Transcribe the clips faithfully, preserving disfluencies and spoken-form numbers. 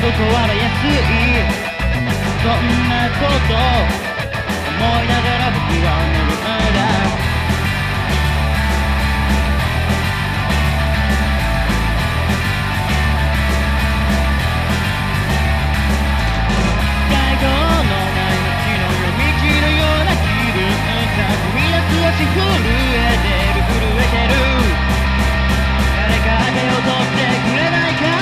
断りやすいそんなこと思いながら僕は寝るんだ最後のない街の夜道のような気分さ踏み出す足震えてる震えてる誰か手を取ってくれないか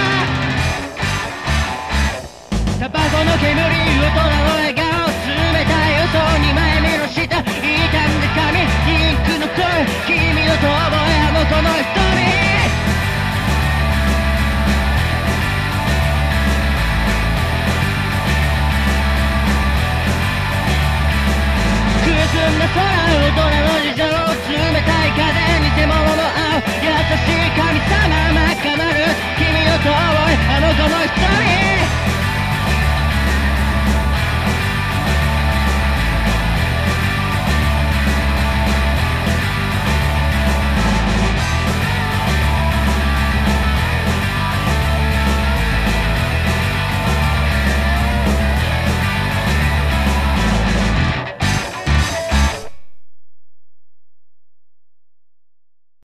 タバコの煙大人の笑顔冷たい嘘に前目の下傷んで髪ピンクの声君の遠吠えあの子の瞳くすんだ空大人の事情冷たい風偽物の青優しい神様まかなる君の遠吠えあの子の瞳